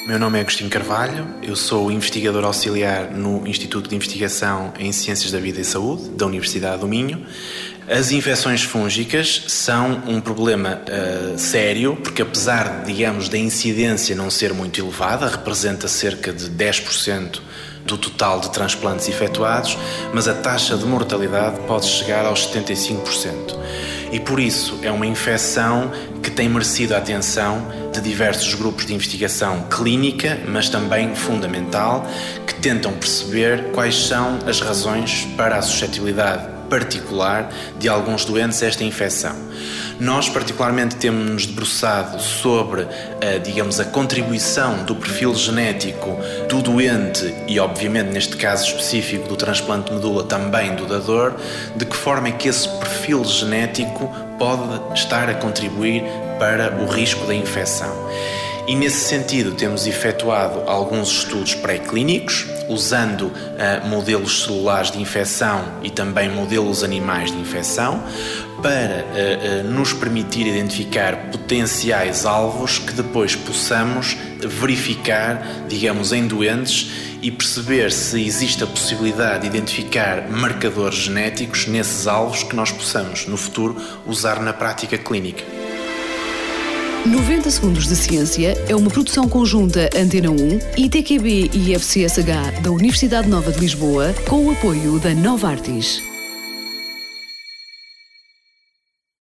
Meu nome é Agostinho Carvalho, eu sou investigador auxiliar no Instituto de Investigação em Ciências da Vida e Saúde, da Universidade do Minho. As infecções fúngicas são um problema sério, porque apesar, da incidência não ser muito elevada, representa cerca de 10% do total de transplantes efetuados, mas a taxa de mortalidade pode chegar aos 75%. E por isso é uma infecção que tem merecido a atenção de diversos grupos de investigação clínica, mas também fundamental, que tentam perceber quais são as razões para a suscetibilidade particular de alguns doentes a esta infecção. Nós particularmente temos-nos debruçado sobre, a contribuição do perfil genético do doente e, obviamente, neste caso específico do transplante de medula, também do dador, de que forma é que esse perfil genético pode estar a contribuir para o risco da infecção. E nesse sentido temos efetuado alguns estudos pré-clínicos, usando modelos celulares de infecção e também modelos animais de infecção, para nos permitir identificar potenciais alvos que depois possamos verificar, em doentes e perceber se existe a possibilidade de identificar marcadores genéticos nesses alvos que nós possamos, no futuro, usar na prática clínica. 90 Segundos de Ciência é uma produção conjunta Antena 1, ITQB e FCSH da Universidade Nova de Lisboa, com o apoio da Novartis.